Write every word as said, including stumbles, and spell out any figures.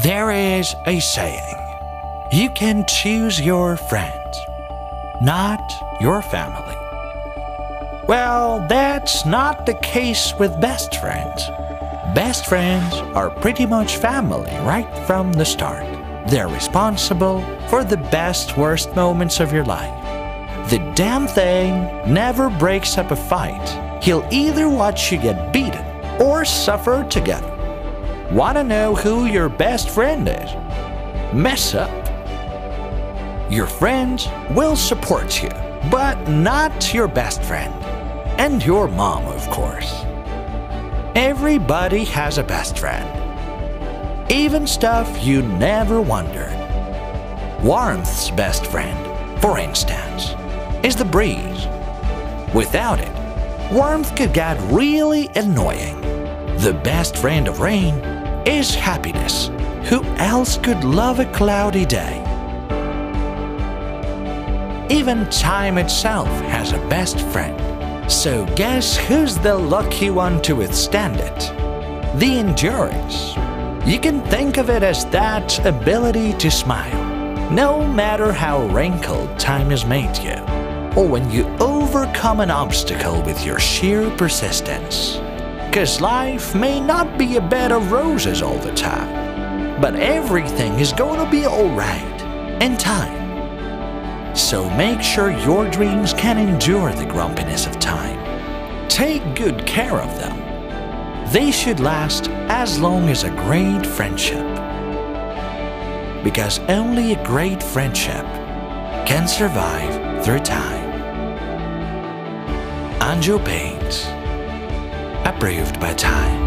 There is a saying, you can choose your friends, not your family. Well, that's not the case with best friends. Best friends are pretty much family right from the start. They're responsible for the best, worst moments of your life. The damn thing never breaks up a fight. He'll either watch you get beaten or suffer together. Wanna know who your best friend is? Mess up. Your friends will support you, but not your best friend. And your mom, of course. Everybody has a best friend. Even stuff you never wondered. Warmth's best friend, for instance, is the breeze. Without it, warmth could get really annoying. The best friend of rain is happiness. Who else could love a cloudy day? Even time itself has a best friend. So guess who's the lucky one to withstand it? The endurance. You can think of it as that ability to smile, no matter how wrinkled time has made you, or when you overcome an obstacle with your sheer persistence. 'Cause life may not be a bed of roses all the time, but everything is going to be alright in time. So make sure your dreams can endure the grumpiness of time. Take good care of them. They should last as long as a great friendship. Because only a great friendship can survive through time. Anjo Paints. Approved by Time.